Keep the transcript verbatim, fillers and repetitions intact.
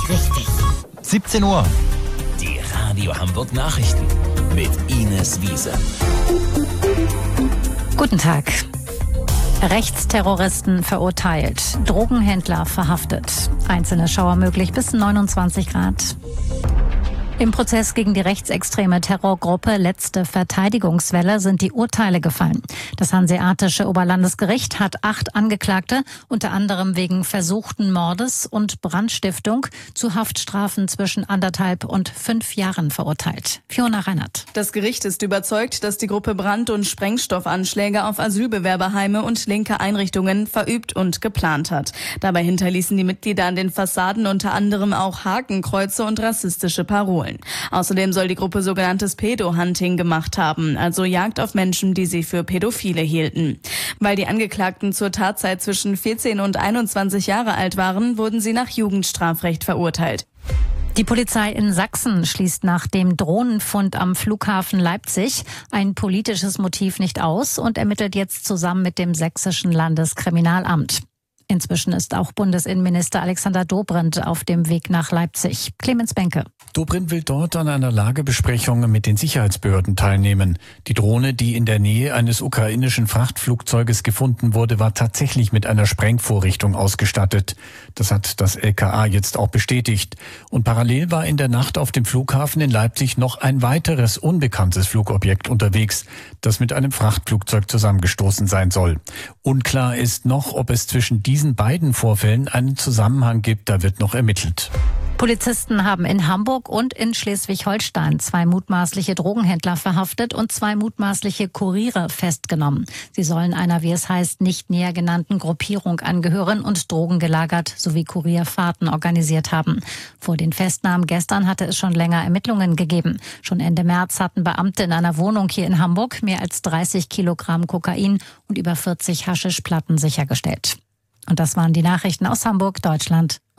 richtig. siebzehn Uhr. Die Radio Hamburg Nachrichten mit Ines Wiese. Guten Tag. Rechtsterroristen verurteilt, Drogenhändler verhaftet. Einzelne Schauer möglich bis neunundzwanzig Grad. Im Prozess gegen die rechtsextreme Terrorgruppe Letzte Verteidigungswelle sind die Urteile gefallen. Das Hanseatische Oberlandesgericht hat acht Angeklagte, unter anderem wegen versuchten Mordes und Brandstiftung, zu Haftstrafen zwischen anderthalb und fünf Jahren verurteilt. Fiona Reinhardt. Das Gericht ist überzeugt, dass die Gruppe Brand- und Sprengstoffanschläge auf Asylbewerberheime und linke Einrichtungen verübt und geplant hat. Dabei hinterließen die Mitglieder an den Fassaden unter anderem auch Hakenkreuze und rassistische Parolen. Außerdem soll die Gruppe sogenanntes Pedo-Hunting gemacht haben, also Jagd auf Menschen, die sie für Pädophile hielten. Weil die Angeklagten zur Tatzeit zwischen vierzehn und einundzwanzig Jahre alt waren, wurden sie nach Jugendstrafrecht verurteilt. Die Polizei in Sachsen schließt nach dem Drohnenfund am Flughafen Leipzig ein politisches Motiv nicht aus und ermittelt jetzt zusammen mit dem sächsischen Landeskriminalamt. Inzwischen ist auch Bundesinnenminister Alexander Dobrindt auf dem Weg nach Leipzig. Clemens Benke. Dobrindt will dort an einer Lagebesprechung mit den Sicherheitsbehörden teilnehmen. Die Drohne, die in der Nähe eines ukrainischen Frachtflugzeuges gefunden wurde, war tatsächlich mit einer Sprengvorrichtung ausgestattet. Das hat das L K A jetzt auch bestätigt. Und parallel war in der Nacht auf dem Flughafen in Leipzig noch ein weiteres unbekanntes Flugobjekt unterwegs, das mit einem Frachtflugzeug zusammengestoßen sein soll. Unklar ist noch, ob es zwischen diesen beiden Vorfällen einen Zusammenhang gibt. Da wird noch ermittelt. Polizisten haben in Hamburg und in Schleswig-Holstein zwei mutmaßliche Drogenhändler verhaftet und zwei mutmaßliche Kuriere festgenommen. Sie sollen einer, wie es heißt, nicht näher genannten Gruppierung angehören und Drogen gelagert sowie Kurierfahrten organisiert haben. Vor den Festnahmen gestern hatte es schon länger Ermittlungen gegeben. Schon Ende März hatten Beamte in einer Wohnung hier in Hamburg mehr als dreißig Kilogramm Kokain und über vierzig Haschischplatten sichergestellt. Und das waren die Nachrichten aus Hamburg, Deutschland.